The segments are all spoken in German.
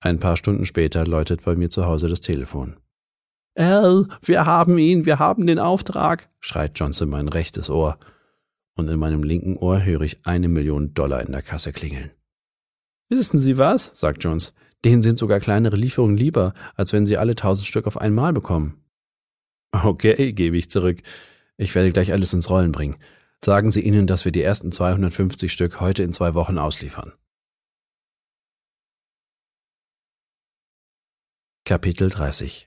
Ein paar Stunden später läutet bei mir zu Hause das Telefon. »Al, wir haben den Auftrag«, schreit Johnson in mein rechtes Ohr. Und in meinem linken Ohr höre ich $1 Million in der Kasse klingeln. »Wissen Sie was?«, sagt Jones. »Denen sind sogar kleinere Lieferungen lieber, als wenn Sie alle 1000 Stück auf einmal bekommen.« »Okay«, gebe ich zurück. »Ich werde gleich alles ins Rollen bringen. Sagen Sie ihnen, dass wir die ersten 250 Stück heute in 2 Wochen ausliefern.« Kapitel 30.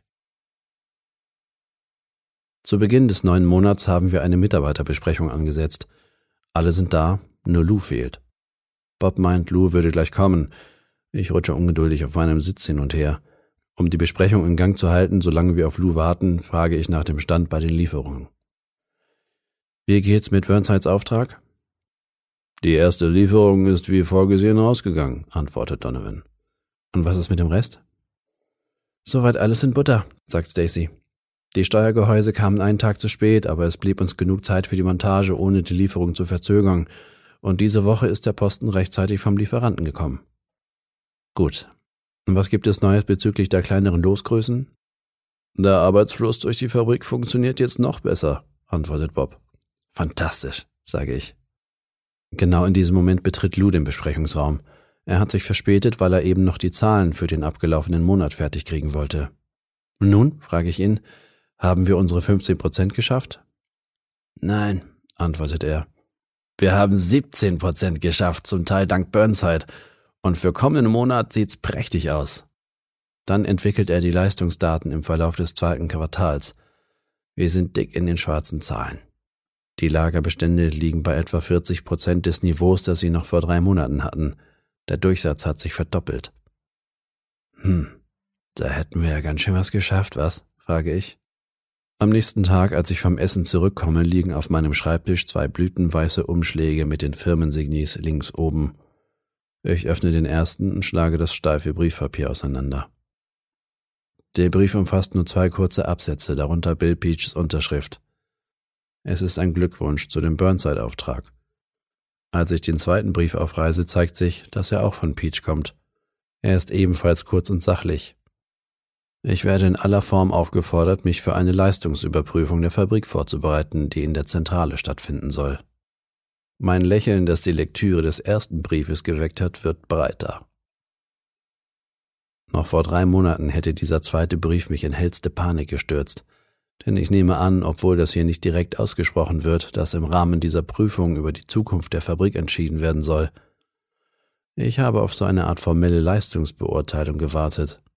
Zu Beginn des neuen Monats haben wir eine Mitarbeiterbesprechung angesetzt. Alle sind da, nur Lou fehlt. Bob meint, Lou würde gleich kommen. Ich rutsche ungeduldig auf meinem Sitz hin und her. Um die Besprechung in Gang zu halten, solange wir auf Lou warten, frage ich nach dem Stand bei den Lieferungen. »Wie geht's mit Burnsides Auftrag?« »Die erste Lieferung ist wie vorgesehen ausgegangen«, antwortet Donovan. »Und was ist mit dem Rest?« »Soweit alles in Butter«, sagt Stacy. »Die Steuergehäuse kamen einen Tag zu spät, aber es blieb uns genug Zeit für die Montage, ohne die Lieferung zu verzögern. Und diese Woche ist der Posten rechtzeitig vom Lieferanten gekommen.« »Gut. Und was gibt es Neues bezüglich der kleineren Losgrößen?« »Der Arbeitsfluss durch die Fabrik funktioniert jetzt noch besser«, antwortet Bob. »Fantastisch«, sage ich. Genau in diesem Moment betritt Lou den Besprechungsraum. Er hat sich verspätet, weil er eben noch die Zahlen für den abgelaufenen Monat fertig kriegen wollte. »Nun«, frage ich ihn, »haben wir unsere 15% geschafft?« »Nein«, antwortet er. »Wir haben 17% geschafft, zum Teil dank Burnside. Und für kommenden Monat sieht's prächtig aus.« Dann entwickelt er die Leistungsdaten im Verlauf des 2. Quartals. Wir sind dick in den schwarzen Zahlen. Die Lagerbestände liegen bei etwa 40% des Niveaus, das sie noch vor 3 Monaten hatten. Der Durchsatz hat sich verdoppelt. Da hätten wir ja ganz schön was geschafft, was?«, frage ich. Am nächsten Tag, als ich vom Essen zurückkomme, liegen auf meinem Schreibtisch 2 blütenweiße Umschläge mit den Firmensignis links oben. Ich öffne den ersten und schlage das steife Briefpapier auseinander. Der Brief umfasst nur 2 kurze Absätze, darunter Bill Peaches Unterschrift. Es ist ein Glückwunsch zu dem Burnside-Auftrag. Als ich den zweiten Brief aufreiße, zeigt sich, dass er auch von Peach kommt. Er ist ebenfalls kurz und sachlich. Ich werde in aller Form aufgefordert, mich für eine Leistungsüberprüfung der Fabrik vorzubereiten, die in der Zentrale stattfinden soll. Mein Lächeln, das die Lektüre des ersten Briefes geweckt hat, wird breiter. Noch vor 3 Monaten hätte dieser zweite Brief mich in hellste Panik gestürzt, denn ich nehme an, obwohl das hier nicht direkt ausgesprochen wird, dass im Rahmen dieser Prüfung über die Zukunft der Fabrik entschieden werden soll. Ich habe auf so eine Art formelle Leistungsbeurteilung gewartet,